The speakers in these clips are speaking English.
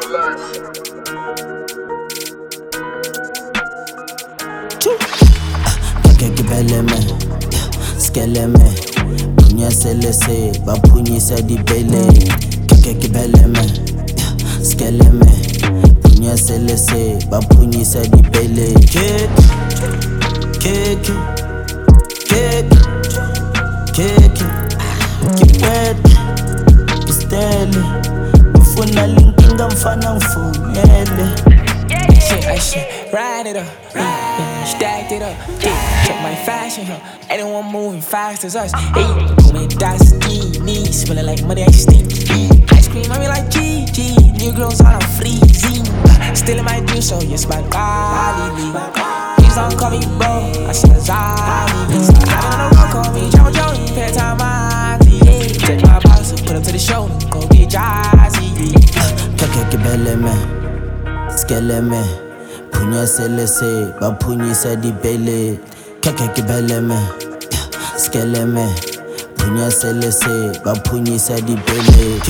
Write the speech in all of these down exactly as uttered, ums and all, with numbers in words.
Kake kibeleme, skeleme, punya selese, bapunyisa di bele. Kake kibeleme, skeleme, punya selese, bapunyisa di bele. Keke, keke, keke, keke, kipete, kistele, ufuna linkinga mfana mfunele. Shit, I shit, ride it up, yeah, stacked it up, yeah, check my fashion, huh? Anyone moving fast as us, hey, me that's knees, smelling like money, I steam, ice cream, I mean like G G, new girls on a freezing, still in my dream, so yes, my God, please don't call me bro, I said Zali, I don't know, don't call me Joe Joe, pay time, yeah, take my box, put him to the show, go get jazzy, Kake kibeleme, skeleme, punya selese, bapunyisa di bele. Kake kibeleme, skeleme, punya selese, bapunyisa di bele.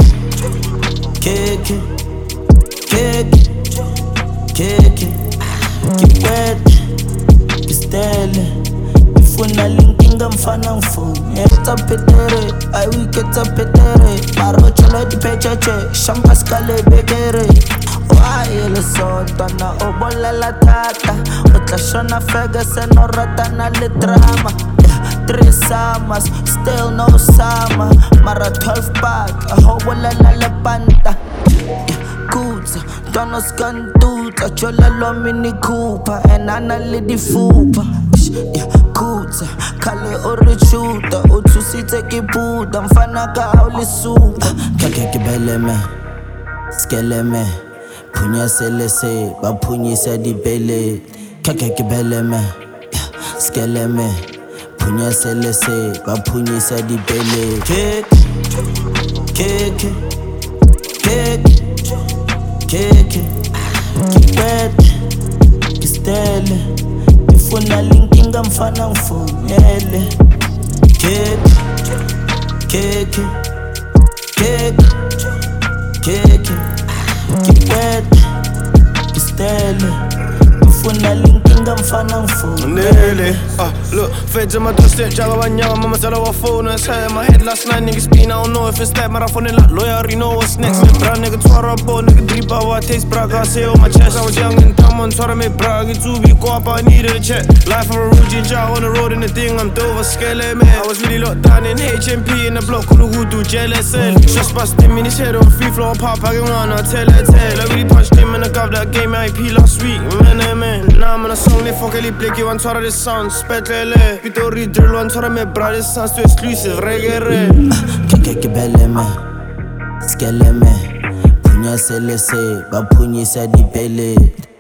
Keke, keke, keke, kipete, kistele, ifuna linkinga mfana mfune. Keta petere, ay we keta petere, maro chalo di pecheche, shampas kale bekere. Waile sonta na obola la tata, otla shona fegase no rata na le drama. Yeah, three summers, still no summer. Mara twelve pack, a whole la la la panta. Yeah, kuta, donos kanduta, chola lo mini cooper, and ana lidi fupa. Yeah, kuta, kale orichuta, utusite kiputa, mfana ka hauli supa. Kake kibeleme, skeleme, punya selese, bapunyisa di bele. Kake kibeleme, skeleme, punya selese, bapunyisa di bele. Keke, keke, keke, keke, kipete, kistele, ifuna linkinga mfana mfunele. Keke, keke, keke, keke, kipete, kistele, ufuna linkinga mfana mfunele. Ah, look, feds in my doorstep, Jagabanyama, mama said I was phone. It's hurt in my head last night, niggas speaking. I don't know if it's that marathon like lawyer, already know what's next. Me bra, nigga, twara bo, nigga, drip out what taste, bra, I say on my chest. I was young and dumb on twara me bra, get to be go up, I needed a check. Life of a Ruji Jar on the road and the thing, I'm Dover, scale man. I was really locked down in H M P in the block, cool who do J L S L. Just busting me in his head on free floor, pop, I can run, I tell it, tell. I really punched him in the gov that game I P last week, man, man. Now I'm on a song, they fuck a blick, you want twara this sound, spetlele. Pitori drill, one twara me bra, this sounds too exclusive, reggae. Kake kibeleme, skeleme, punya selese, bapunyisa di bele.